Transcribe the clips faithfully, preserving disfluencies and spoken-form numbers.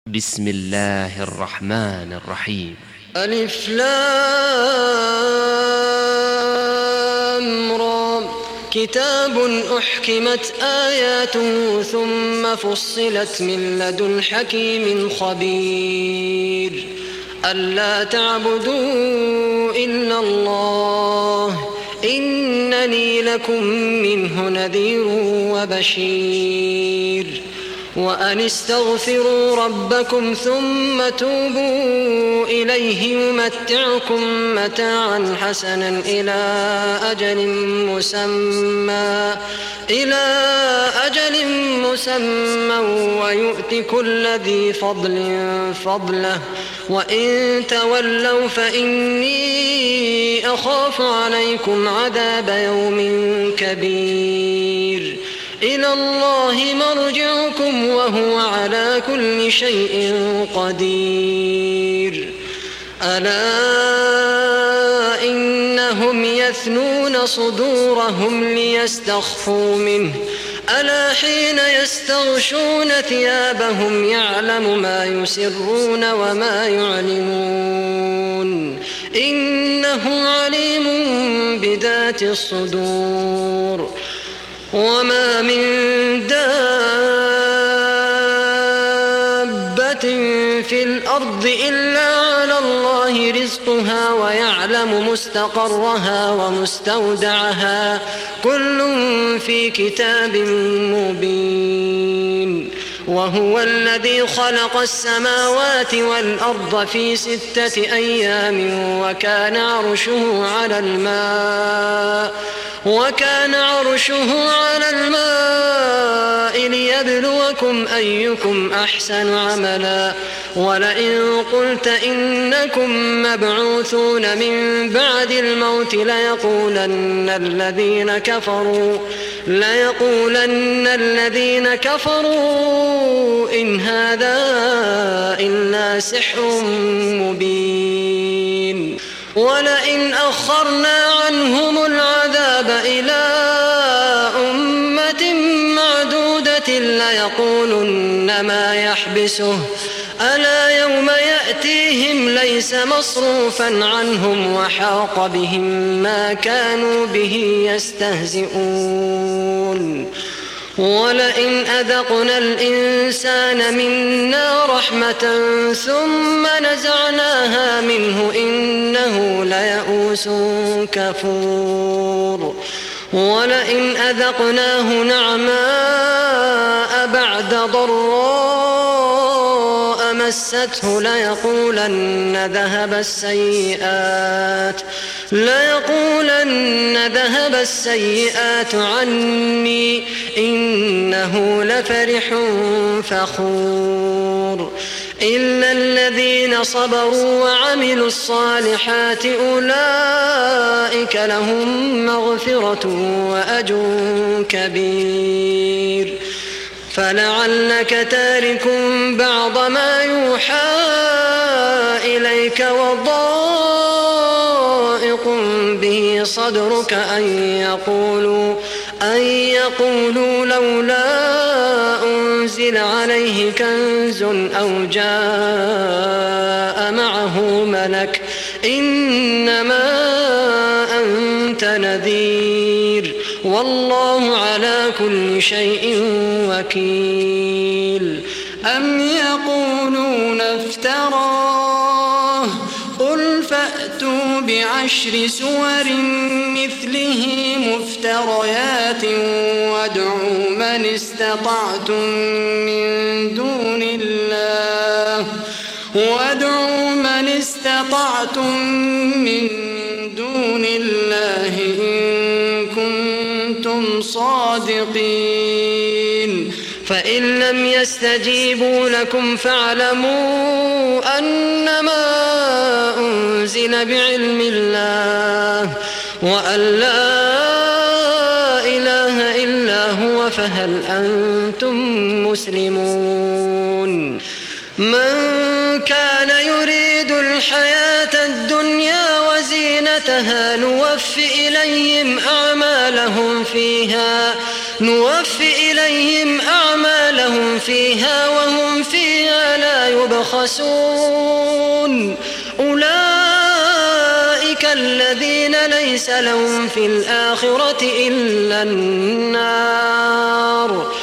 بسم الله الرحمن الرحيم. ألف لام را. كتاب أحكمت آياته ثم فصلت من لدن حكيم خبير. ألا تعبدوا إلا الله إنني لكم منه نذير وبشير. وأن استغفروا ربكم ثم توبوا إليه يمتعكم متاعا حسنا إلى أجل مسمى إلى أجل مسمى ويؤت كل ذي فضل فضله وإن تولوا فإني أخاف عليكم عذاب يوم كبير. إلى الله مرجعكم وهو على كل شيء قدير. ألا إنهم يثنون صدورهم ليستخفوا منه ألا حين يستغشون ثيابهم يعلم ما يسرون وما يعلنون إنه عليم بذات الصدور. وما من دابة في الأرض إلا على الله رزقها ويعلم مستقرها ومستودعها كل في كتاب مبين. وهو الذي خلق السماوات والأرض في ستة أيام وكان عرشه على الماء وكان عرشه على الماء ليبلوكم أيكم أحسن عملا. ولئن قلت إنكم مبعوثون من بعد الموت ليقولن الذين كفروا ليقولن الذين كفروا إن هذا إلا سحر مبين. ولئن أخرنا عنهم العذاب إلى أمة معدودة ليقولن ما يحبسه ألا يوم يأتيهم ليس مصروفا عنهم وحاق بهم ما كانوا به يستهزئون. ولئن أذقنا الإنسان منا رحمة ثم نزعناها منه إنه ليئوس كفور. ولئن أذقناه نعماء بعد ضراء مسته ليقولن ذهب السيئات ليقولن ذهب السيئات عني إنه لفرح فخور. إلا الذين صبروا وعملوا الصالحات أولئك لهم مغفرة وأجر كبير. فلعلك تارك بعض ما يوحى إليك وضائق به صدرك أن يقولوا أن يقولوا لولا أنزل عليه كنز أو جاء معه ملك إنما أنت نذير والله على كل شيء وكيل. أم يقولون افتراه قل فأتوا بعشر سور مثله مفتريات وادعوا من استطعتم من دون الله وادعوا من استطعتم من دون الله إن كنتم صادقين. فإن لم يستجيبوا لكم فاعلموا أنما أنزل بعلم الله وأن لا إله إلا هو فهل أنتم مسلمون. من كان يريد الحياة الدنيا وزينتها نوف إليهم أعمالهم فيها نوف إليهم أعمالهم لهم فيها وهم فيها لا يبخسون أولئك الذين ليس لهم في الآخرة إلا النار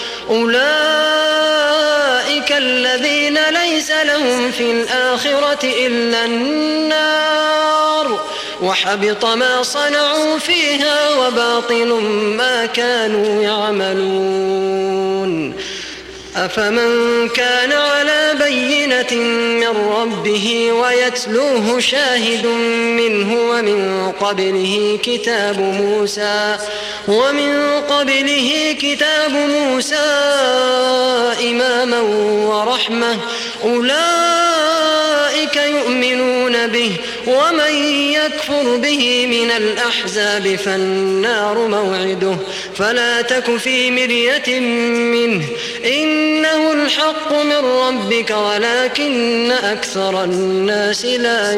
أولئك الذين ليس لهم في الآخرة إلا النار وحبط ما صنعوا فيها وباطل ما كانوا يعملون أفمن كان على بينة من ربه ويتلوه شاهد منه ومن قبله كتاب موسى ومن قبله كتاب موسى إماما ورحمة أولئك يؤمنون به ومن يكفر به من الأحزاب فالنار موعده فلا تك في مرية منه إنه الحق من ربك ولكن أكثر الناس لا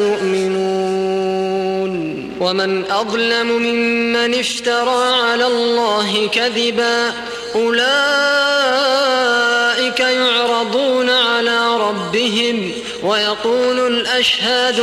يؤمنون ومن أظلم ممن افترى على الله كذبا أولئك يعرضون على ربهم ويقول الأشهاد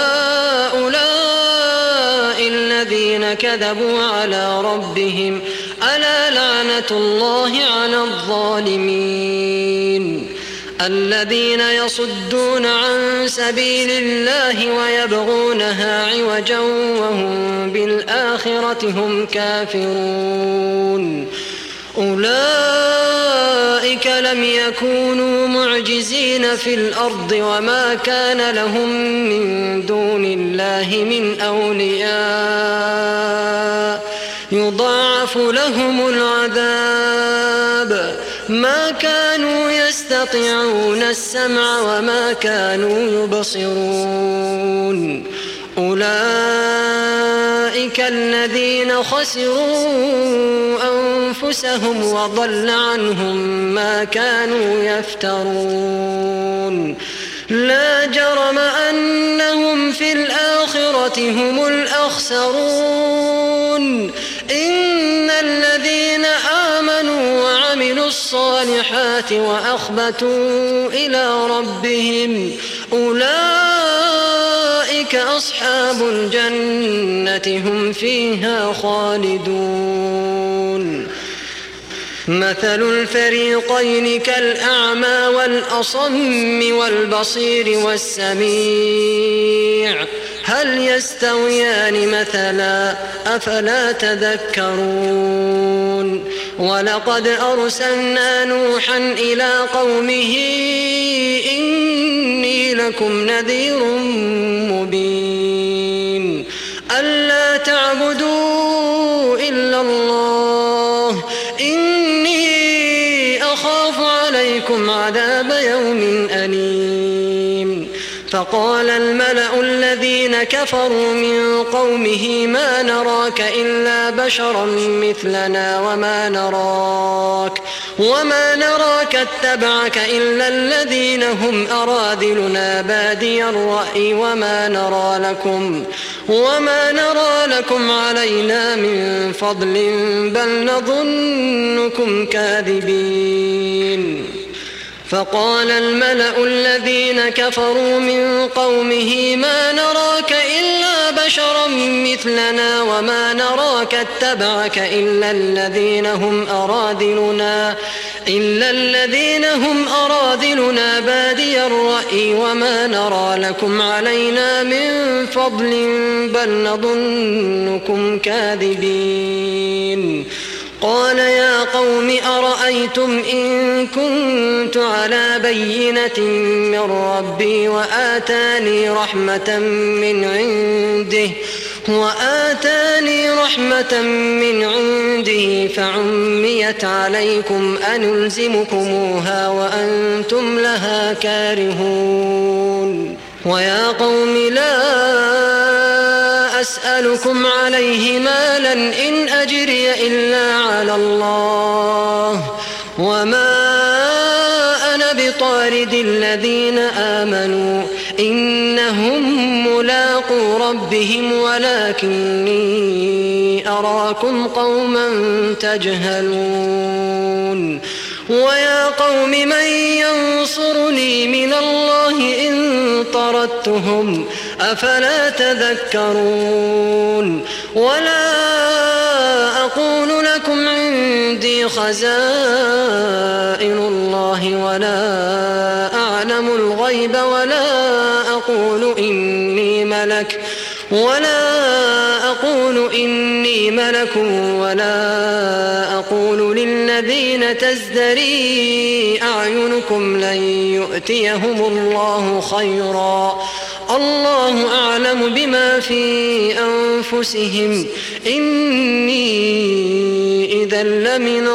هؤلاء الذين كذبوا على ربهم ألا لعنة الله على الظالمين الذين يصدون عن سبيل الله ويبغونها عوجا وهم بالآخرة هم كافرون أولئك لم يكونوا معجزين في الأرض وما كان لهم من دون الله من أولياء يضاعف لهم العذاب ما كانوا يستطيعون السمع وما كانوا يبصرون أولئك الذين خسروا أنفسهم وضل عنهم ما كانوا يفترون لا جرم أنهم في الآخرة هم الأخسرون إن الذين آمنوا وعملوا الصالحات وأخبتوا إلى ربهم أولئك أصحاب الجنة هم فيها خالدون مثل الفريقين كالأعمى والأصم والبصير والسميع هل يستويان مثلا أفلا تذكرون ولقد أرسلنا نوحا إلى قومه إني لكم نذير مبين ألا تعبدوا إلا الله إني أخاف عليكم عذاب يوم أليم فقال الملأ الذين كفروا من قومه ما نراك إلا بشرا مثلنا وما نراك وما نراك اتبعك إلا الذين هم أراذلنا بادي الرأي وما نرى لكم وما نرى لكم علينا من فضل بل نظنكم كاذبين فقال الملأ الذين كفروا من قومه ما نراك إلا بشرا مثلنا وما نراك اتبعك إلا الذين هم أراذلنا إلا الذين هم أراذلنا بادي الرأي وما نرى لكم علينا من فضل بل نظنكم كاذبين قال يا قوم أرأيتم إن كنت على بينة من ربي وآتاني رحمة من عنده وآتاني رحمة من عنده فعميت عليكم أنلزمكموها وأنتم لها كارهون ويا قوم لا أسألكم عليه مالا إن أجري إلا على الله وما أنا بطارد الذين آمنوا إنهم ملاقو ربهم ولكني أراكم قوما تجهلون ويا قوم من ينصرني من الله إن طردتهم أفلا تذكرون ولا أقول لكم عندي خزائن الله ولا أعلم الغيب ولا أقول إني ملك ولا أقول إني ملك ولا أقول للذين تزدري أعينكم لن يؤتيهم الله خيرا الله أعلم بما في أنفسهم إني إذا لمن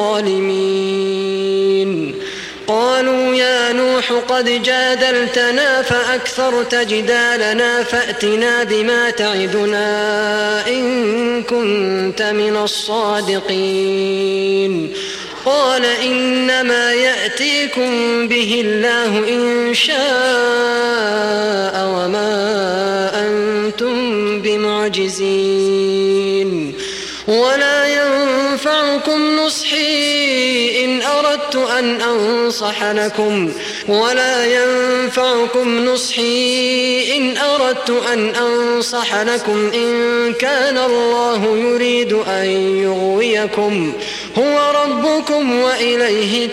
الظالمين قالوا يا نوح قد جادلتنا فأكثرت جدالنا فأتنا بما تعدنا إن كنت من الصادقين قال إنما يأتيكم به الله إن شاء وما أنتم بمعجزين ولا ينفعكم نصحي إن أردت أن أنصح لكم ولا ينفعكم نصحي إن أردت أن أنصح لكم إن كان الله يريد أن يغويكم هو ربكم وإليه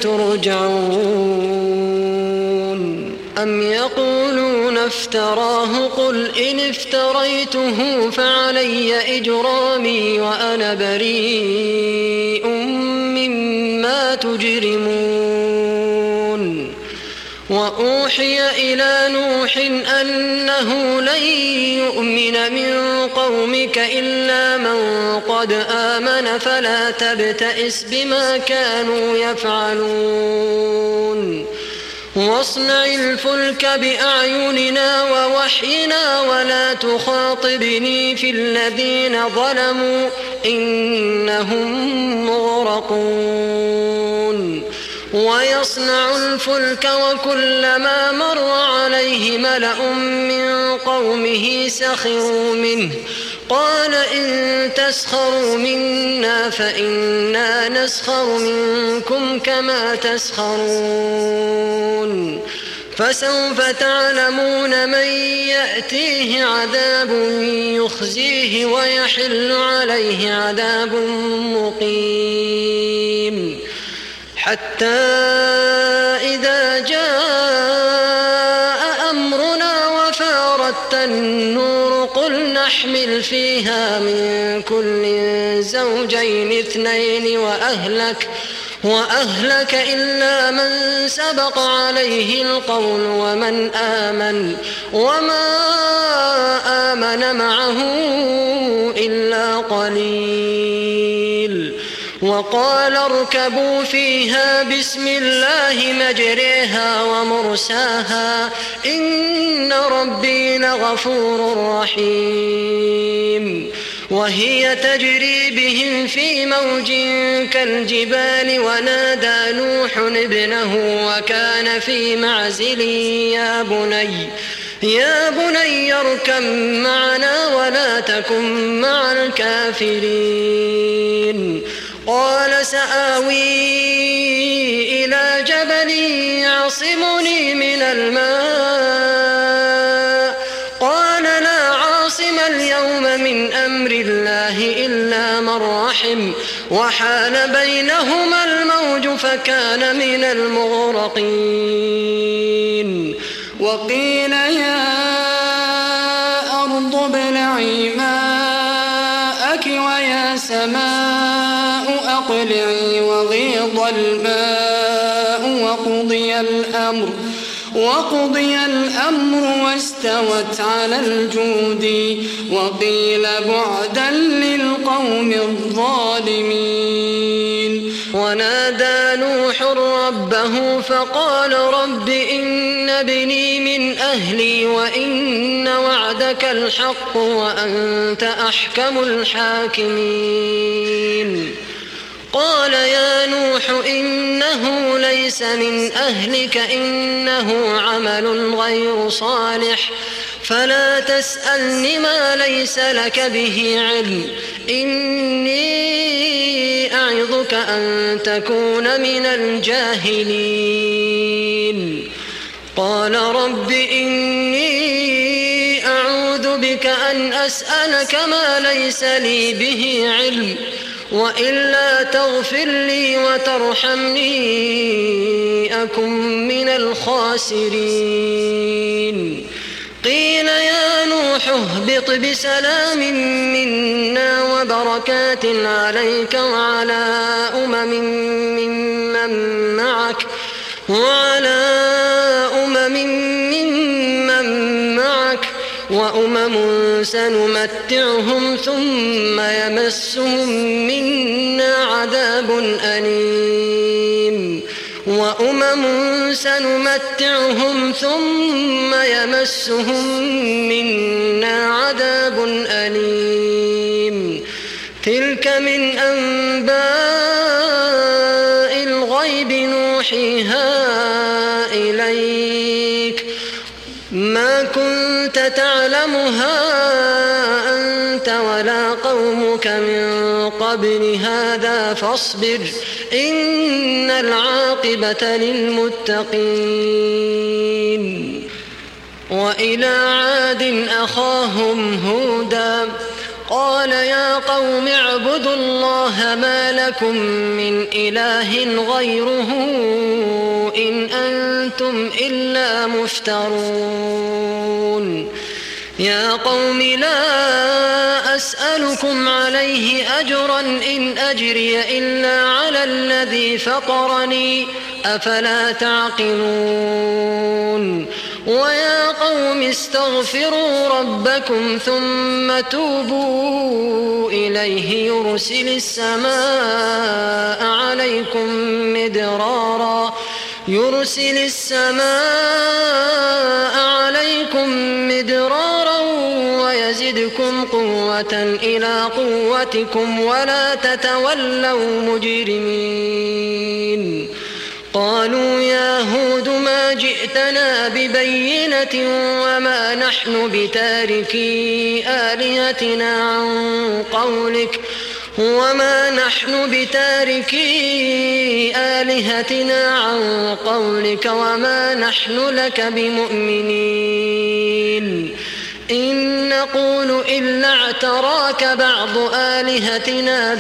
ترجعون أم يقولون افتراه قل إن افتريته فعلي إجرامي وأنا بريء مما تجرمون وأوحي إلى نوح أنه لن يؤمن من قومك إلا من قد آمن فلا تبتئس بما كانوا يفعلون واصنع الفلك بأعيننا ووحينا ولا تخاطبني في الذين ظلموا إنهم مغرقون ويصنع الفلك وكلما مر عليه ملأ من قومه سخروا منه قال إن تسخروا منا فإنا نسخر منكم كما تسخرون فسوف تعلمون من يأتيه عذاب يخزيه ويحل عليه عذاب مقيم حتى إذا جاء أمرنا وفارت النور قل نحمل فيها من كل زوجين اثنين وأهلك وأهلك إلا من سبق عليه القول ومن آمن وما آمن معه إلا قليل وقال اركبوا فيها بسم الله مجريها ومرساها إن ربي لغفور رحيم وهي تجري بهم في موج كالجبال ونادى نوح ابنه وكان في معزل يا بني يا بني اركب معنا ولا تكن مع الكافرين قال سآوي إلى جبل يعصمني من الماء قال لا عاصم اليوم من أمر الله إلا من رحم وحال بينهما الموج فكان من المغرقين وقيل يا أرض ابلعي ماءك ويا سماء أقلعي وغيض الماء وقضي الأمر وقضي الأمر واستوت على الجود وقيل بعدا للقوم الظالمين ونادى نوح ربه فقال رب إن ابني من أهلي وإن وعدك الحق وأنت أحكم الحاكمين قال يا نوح إنه ليس من أهلك إنه عمل غير صالح فلا تسألني ما ليس لك به علم إني أعظك لك أن تكون من الجاهلين قال رب إني أعوذ بك أن أسألك ما ليس لي به علم وإلا تغفر لي وترحمني أكن من الخاسرين قيل يا نوح اهبط بسلام منا وبركات عليك وعلى أمم ممن معك وعلى أمم ممن معك وأمم سنمتعهم ثم يمسهم منا عذاب أليم وأمم سنمتعهم ثم يمسهم منا عذاب أليم تلك من أنباء الغيب نوحيها إليك ما كنت تعلمها أنت ولا قومك من قبل هذا فاصبر إن العاقبة للمتقين وإلى عاد أخاهم هودا قال يا قوم اعبدوا الله ما لكم من إله غيره إن أنتم إلا مفترون يا قوم لا أسألكم عليه أجرا إن أجري إلا على الذي فطرني أفلا تعقلون ويا قوم استغفروا ربكم ثم توبوا إليه يرسل السماء عليكم مدرارا يرسل السماء عليكم مدرارا ويزدكم قوة إلى قوتكم ولا تتولوا مجرمين قالوا يا هود ما جئتنا ببينة وما نحن بتاركي آلهتنا عن قولك وما نحن بتاركي آلهتنا عن قولك وما نحن لك بمؤمنين إن نقول إلا اعتراك بعض آلهتنا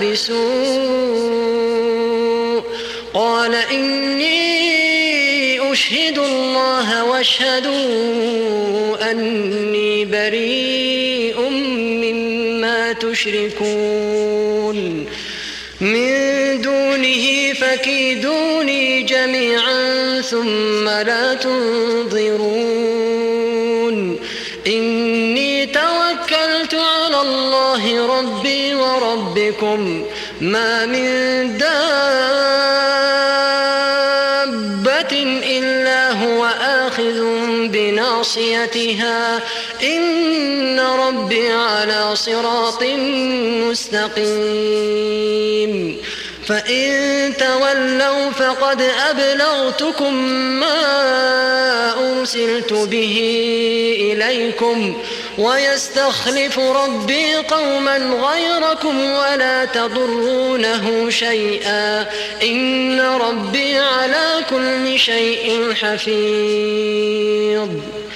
بسوء قال إني أشهد الله واشهدوا أني بريء مما تشركون من دونه فكيدوني جميعا ثم لا تنظرون إني توكلت على الله ربي وربكم ما من دابة إلا هو آخذ بناصيتها إن ربي على صراط مستقيم فإن تولوا فقد أبلغتكم ما أرسلت به إليكم ويستخلف ربي قوما غيركم ولا تضرونه شيئا إن ربي على كل شيء حفيظ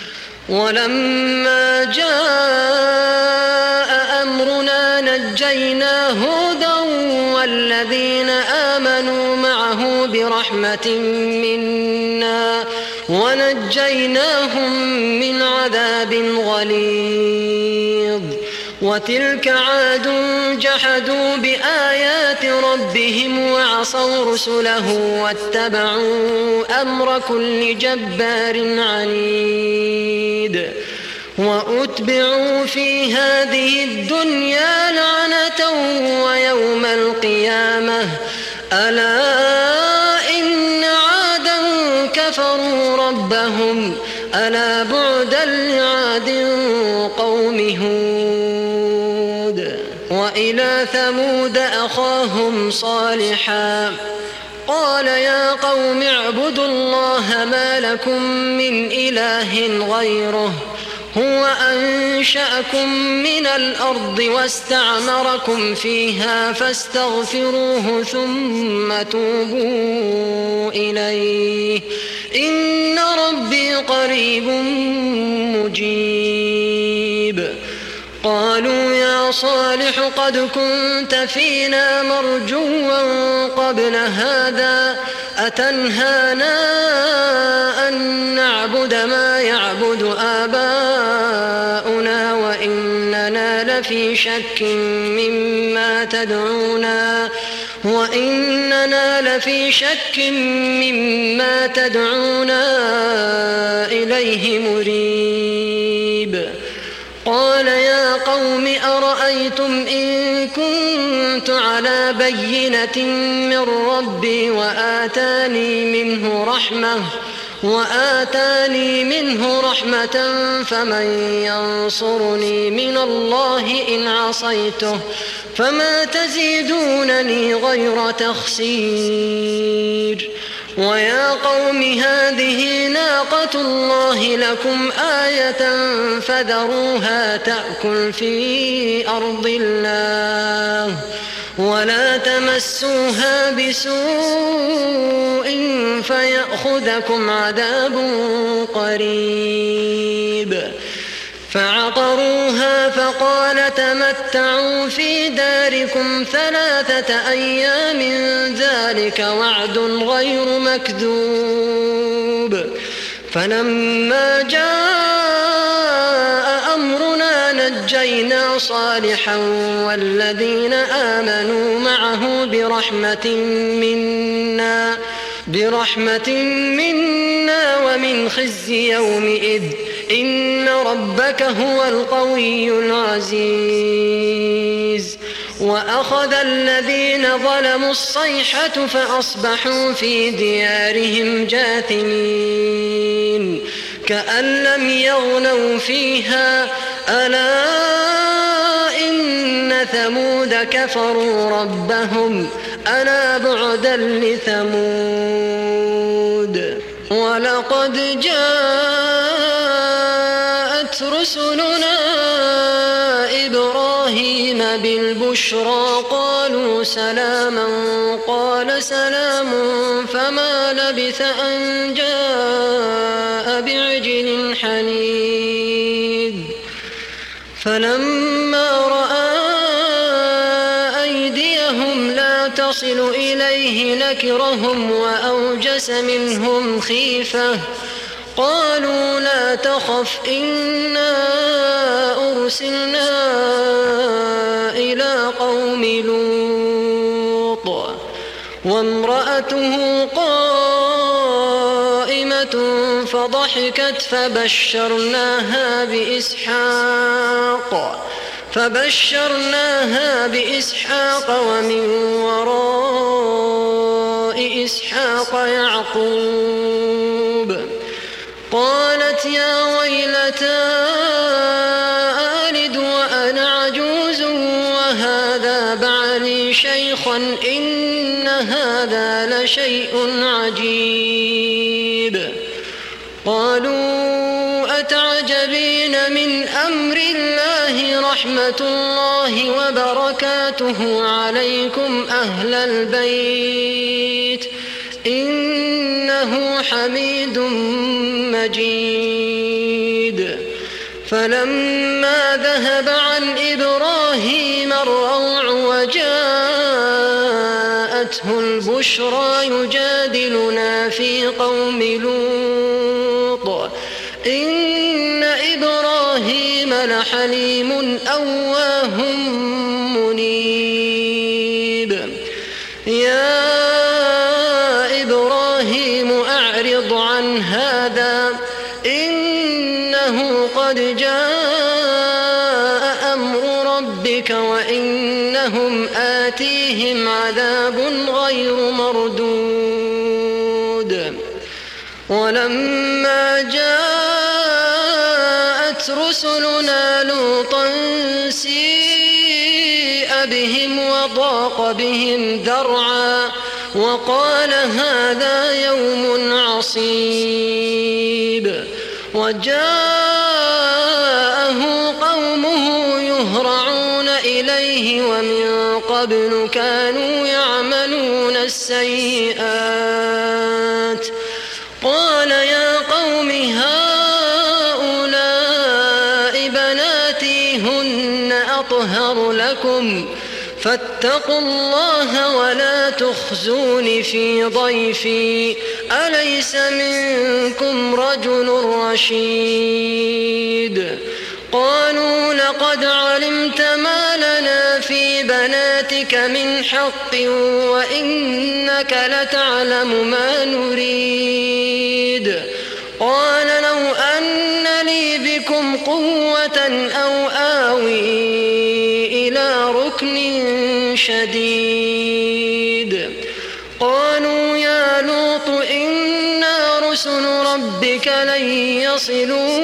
ولما جاء أمرنا نجينا هودا والذين آمنوا معه برحمة منا ونجيناهم من عذاب غليظ وتلك عاد جحدوا بآيات ربهم وعصوا رسله واتبعوا أمر كل جبار عنيد وأتبعوا في هذه الدنيا لعنة ويوم القيامة ألا إن عادا كفروا ربهم ألا بعدا لعاد قوم هود وإلى ثمود أخاهم صالحا قال يا قوم اعبدوا الله ما لكم من إله غيره هو أنشأكم من الأرض واستعمركم فيها فاستغفروه ثم توبوا إليه إن ربي قريب مجيب. قالوا يا صالح قد كنت فينا مرجوا قبل هذا أتنهانا أن نعبد ما يعبد آباؤنا وإننا لفي شك مما تدعونا وإننا لفي شك مما تدعونا إليه مريب. قال يا قوم أرأيتم إن كنت على بينة من ربي وآتاني منه رحمة وآتاني منه رحمة فمن ينصرني من الله إن عصيته فما تزيدونني غير تخسير. ويا قوم هذه ناقة الله لكم آية فذروها تأكل في أرض الله ولا تمسوها بسوء فيأخذكم عذاب قريب. فعقروها فقال تمتعوا في داركم ثلاثة أيام ذلك وعد غير مكذوب. فلما جاء أمرنا نجينا صالحا والذين آمنوا معه برحمة منا برحمة منا ومن خزي يومئذ إن ربك هو القوي العزيز. وأخذ الذين ظلموا الصيحة فأصبحوا في ديارهم جاثمين كأن لم يغنوا فيها ألا إن ثمود كفروا ربهم ألا بعدا لثمود. ولقد جاءت رسلنا إبراهيم بالبشرى قالوا سلاما قال سلام فما لبث أن جاء بعجل حنيذ. فلما رأى أيديهم لا تصل إليه نكرهم وأوجس منهم خيفة قالوا لا تخف إنا أرسلنا إلى قوم لوط وامرأته قائمة فضحكت فبشرناها بإسحاق فبشرناها بإسحاق ومن وراء إسحاق يعقوب. قالت يا ويلتى ألد وأنا عجوز وهذا بعلي شيخا إن هذا لشيء عجيب. قالوا أتعجبين من أمر الله رحمة الله وبركاته عليكم أهل البيت إنه حميد مجيد. فلما ذهب عن إبراهيم الروع وجاءته البشرى يجادلنا في قوم لوط إن إبراهيم لحليم أواه منيب. يا إبراهيم أعرض عن هذا إنه قد جاء أمر ربك وإنهم آتيهم عذاب غير مردود. ولما جاءت رسلنا لوطا سيء بهم وضاق بهم ذرعا وقال هذا يوم عصيب. وجاء يهرعون إليه ومن قبل كانوا يعملون السيئات. قال يا قوم هؤلاء بناتي هن أطهر لكم فاتقوا الله ولا تخزون في ضيفي أليس منكم رجل رشيد؟ قالوا لقد علمت ما لنا في بناتك من حق وإنك لتعلم ما نريد. قال لو أن لي بكم قوة أو آوي إلى ركن شديد. قالوا يا لوط إنا رسل ربك لن يصلوا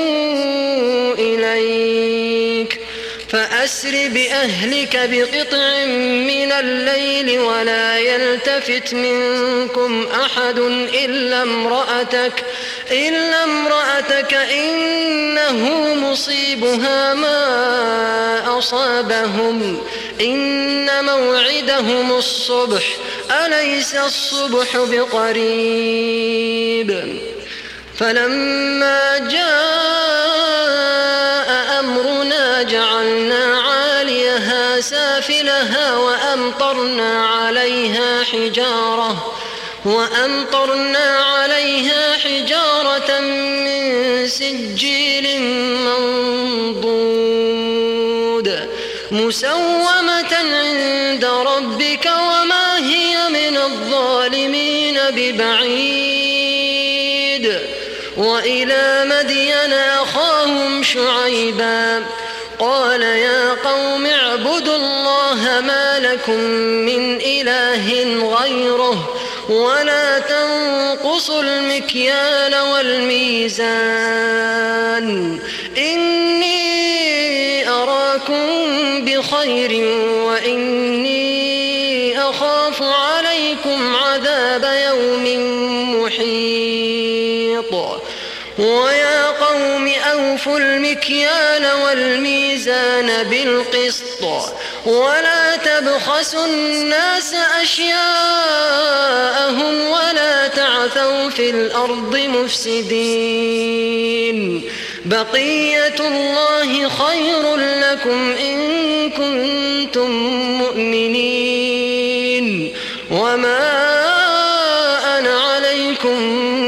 إليك فأسر بأهلك بقطع من الليل ولا يلتفت منكم أحد إلا امرأتك إلا امرأتك إنه مصيبها ما أصابهم إن موعدهم الصبح أليس الصبح بقريب؟ فلما جاء أمرنا جعلنا عاليها سافلها وأمطرنا عليها حجارة وأمطرنا عليها حجارة من سجيل منضود مسومة عند ربك وما هي من الظالمين ببعيد. وإلى مدين أخاهم شعيبا قال يا قوم اعبدوا الله ما لكم من إله غيره ولا تنقصوا المكيال والميزان إني أراكم بخير وإني أخاف عليكم عذاب يوم محيط. ويا قوم أوفوا المكيال والميزان بالقسط ولا تبخسوا الناس أشياءهم ولا تعثوا في الأرض مفسدين. بقية الله خير لكم إن كنتم مؤمنين وما أنا عليكم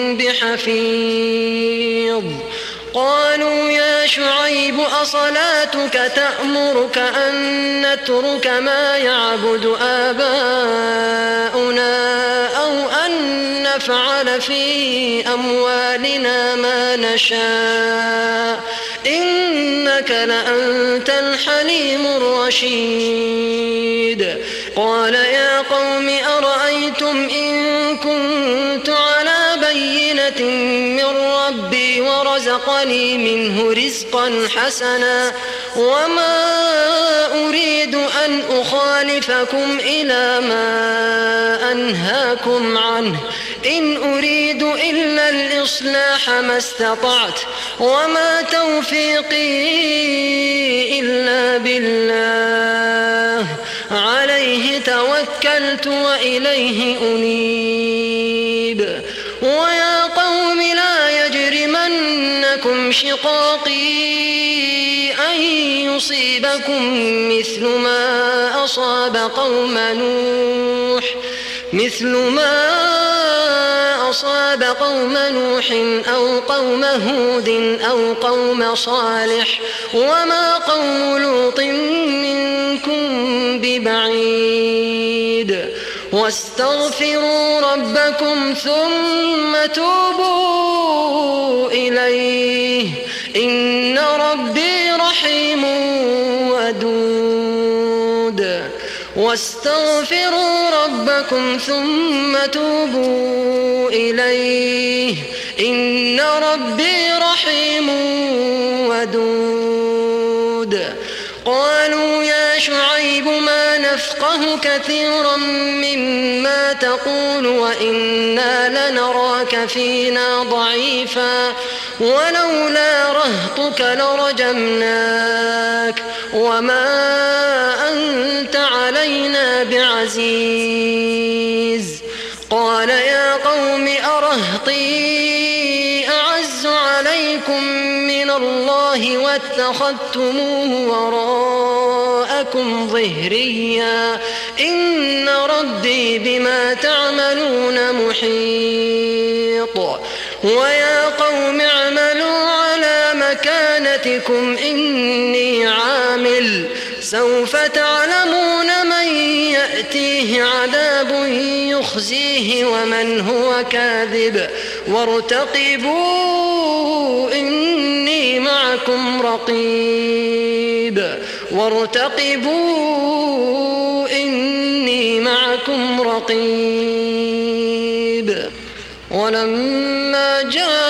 بحفيظ. قالوا يا شعيب أصلاتك تأمرك أن نترك ما يعبد آباؤنا أو أن نفعل في أموالنا ما نشاء إنك لأنت الحليم الرشيد. قال يا قوم أرأيتم إن كنت على بينة من ربي ورزقني منه رزقا حسنا وما أريد أن أخالفكم إلى ما أنهاكم عنه إن أريد إلا الإصلاح ما استطعت وما توفيقي إلا بالله عليه توكلت وإليه أنيب. ويا قوم لا يجرمنكم شقاقي أن يصيبكم مثل ما أصاب قوم نوح مثل ما أصاب قوم نوح أو قوم هود أو قوم صالح وما قوم لوط منكم ببعيد. واستغفروا ربكم ثم توبوا إليه إن ربي رحيم ودود. واستغفروا ربكم ثم توبوا إليه إن ربي رحيم ودود. قالوا يا شعيب ما نفقه كثيرا مما تقول وإنا لنراك فينا ضعيفا ولولا رهطك أطعتك لرجمناك وما أنت علينا بعزيز. قال يا قوم أرهطي أعز عليكم من الله واتخذتموه وراءكم ظهريا إن ربي بما تعملون محيط. ويا قوم اعملوا على مكانتكم إني عامل سوف تعلمون من يأتيه عذاب يخزيه ومن هو كاذب وارتقبوا إني معكم رقيب وارتقبوا إني معكم رقيب. ولما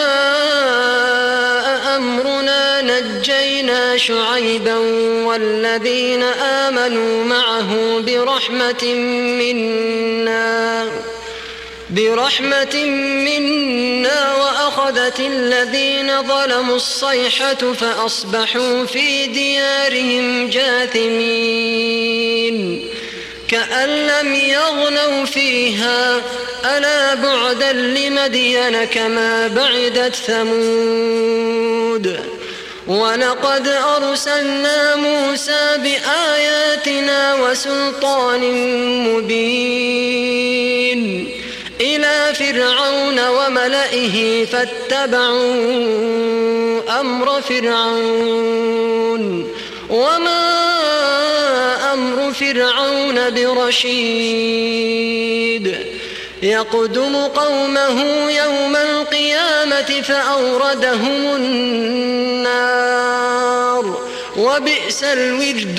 جاء أمرنا نجينا شعيبا والذين آمنوا معه برحمة منا برحمة منا وأخذت الذين ظلموا الصيحة فأصبحوا في ديارهم جاثمين كأن لم يغنوا فيها ألا بعدا لمدين كما بعدت ثمود. ولقد أرسلنا موسى بآياتنا وسلطان مبين إلى فرعون وملئه فاتبعوا أمر فرعون وما أمر فرعون برشيد. يقدم قومه يوم القيامة فأوردهم النار وبئس الورد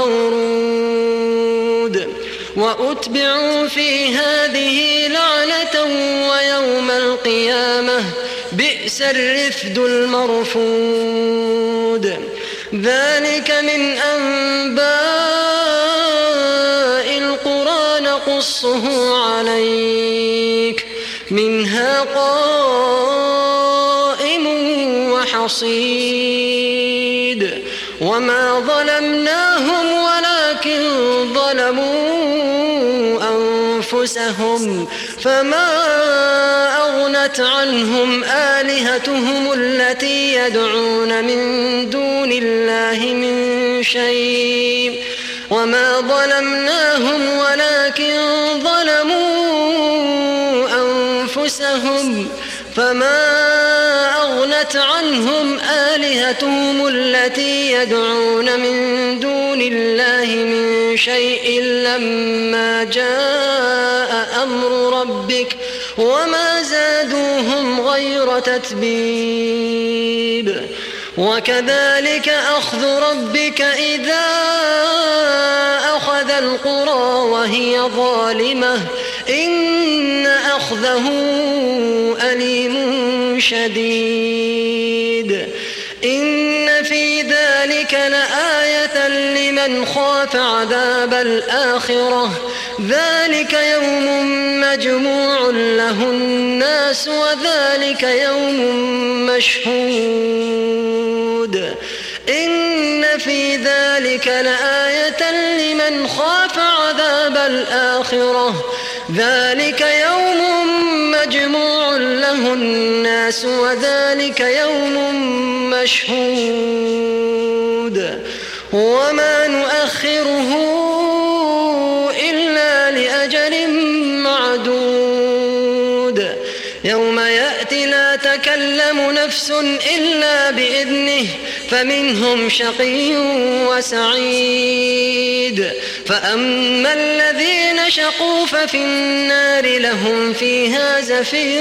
المورود. وأتبعوا في هذه لعنة ويوم القيامة بئس الرفد المرفود. ذلك من أنباء القرى نقصه عليك منها قائم وحصيد. وما ظلمناهم ولكن ظلموا أنفسهم فما أغنت عنهم آلهتهم التي يدعون من دون الله من شيء وما ظلمناهم ولكن ظلموا أنفسهم فما أغنت عنهم آلهتهم التي يدعون من دون الله من شيء لما جاء أمر ربك وما زادوهم غير تتبيب. وكذلك أخذ ربك إذا أخذ القرى وهي ظالمة إن أخذه أليم شديد. إن في ذلك لآية لمن خاف عذاب الآخرة ذلك يوم مجموع له الناس وذلك يوم مشهود. إن في ذلك لآية لمن خاف عذاب الآخرة ذلك يوم مجموع له الناس وذلك يوم مشهود. وما نؤخره إلا لأجل معدود. يوم يأتي لا تكلم نفس إلا بإذنه فمنهم شقي وسعيد. فأما الذين شقوا ففي النار لهم فيها زفير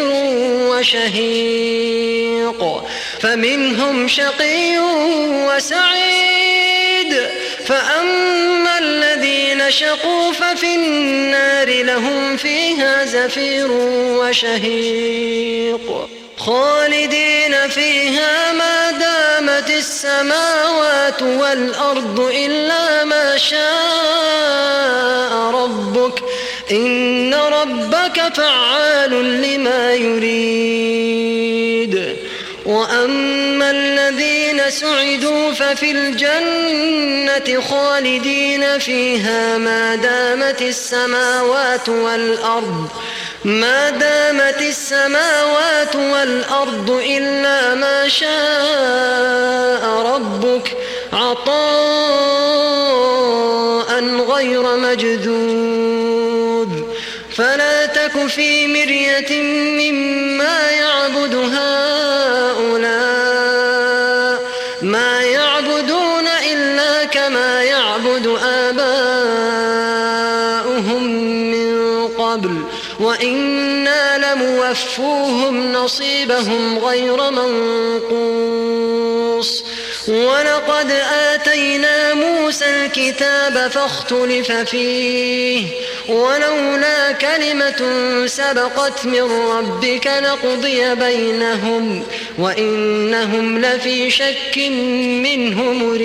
وشهيق. فمنهم شقي وسعيد. فأما الذين شقوا ففي النار لهم فيها زفير وشهيق خالدين فيها ما دامت السماوات والأرض إلا ما شاء ربك إن ربك فعال لما يريد. وأما الذين سعدوا ففي الجنة خالدين فيها ما دامت السماوات والأرض ما دامت السماوات والأرض إلا ما شاء ربك عطاء غير مجذوذ فلا تك في مرية مما يعبد هؤلاء ما يعبدون إلا كما يعبد آباؤهم من قبل وإنا لموفوهم نصيبهم غير منقوص ولقد آتينا موسى الكتاب فاختلف فيه ولولا كلمة سبقت من ربك لقضي بينهم وإنهم لفي شك منه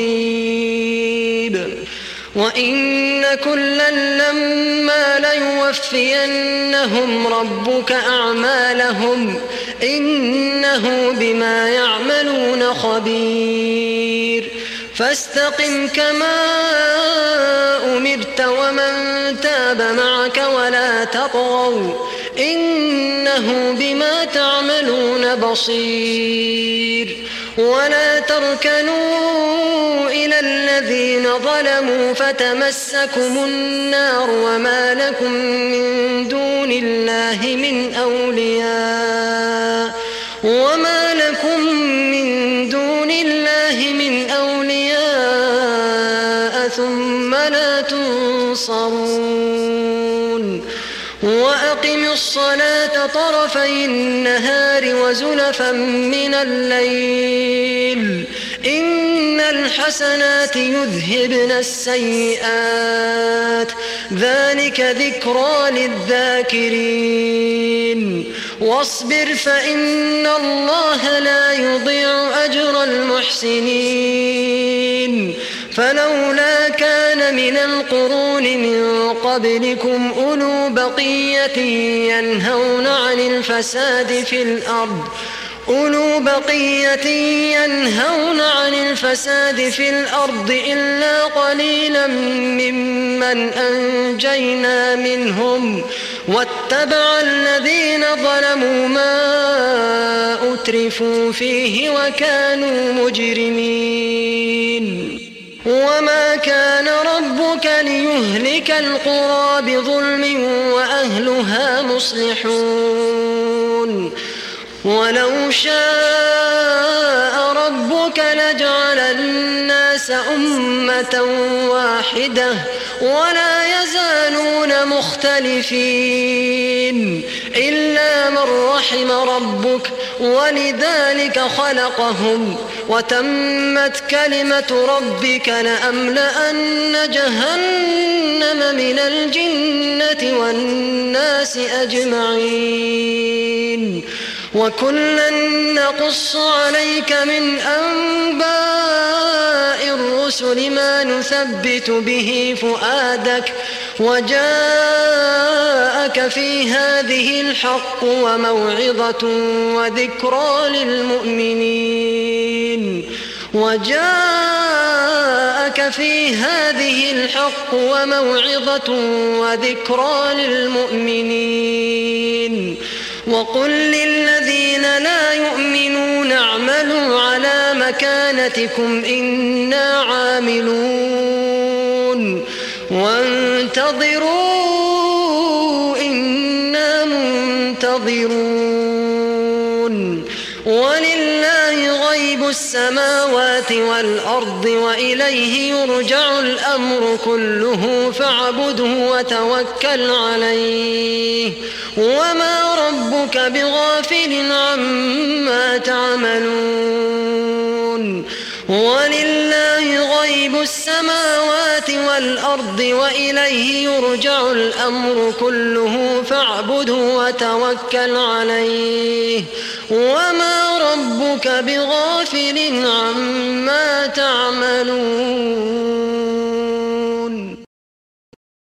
مريب وإن كلا لما ليوفينهم ربك أعمالهم إنه بما يعملون خبير فاستقم كما أمرت ومن تاب معك ولا تطغوا إنه بما تعملون بصير ولا تركنوا إلى الذين ظلموا فتمسكم النار وما لكم من دون الله من أولياء وما لكم من دون الله من أولياء ثم لا تنصرون وأقم الصلاة طرفي النهار وزلفا من الليل إن الحسنات يذهبن السيئات ذلك ذكرى للذاكرين واصبر فإن الله لا يضيع أجر المحسنين فلولا كان من القرون من قبلكم أولو بقية ينهون عن الفساد في الأرض أولو بقية ينهون عن الفساد في الأرض إلا قليلا ممن أنجينا منهم واتبع الذين ظلموا ما أترفوا فيه وكانوا مجرمين وما كان ربك ليهلك القرى بظلم وأهلها مصلحون ولو شاء ربك لجعل الناس أمة واحدة ولا يزالون مختلفين إلا من رحم ربك ولذلك خلقهم وتمت كلمة ربك لأملأن جهنم من الجنة والناس أجمعين وكلا نقص عليك من أنباء الرسل ما نثبت به فؤادك وجاءك في هذه الحق وموعظة وذكرى للمؤمنين وجاءك في هذه الحق وموعظة وذكرى للمؤمنين وقل للذين لا يؤمنون اعملوا على مكانتكم إنا عاملون وانتظروا إنا منتظرون ولله غيب السماوات والأرض وإليه يرجع الأمر كله فاعبده وتوكل عليه وما ربك بغافل عما تعملون ولله غيب السماوات والأرض وإليه يرجع الأمر كله فاعبده وتوكل عليه وما ربك بغافل عما تعملون.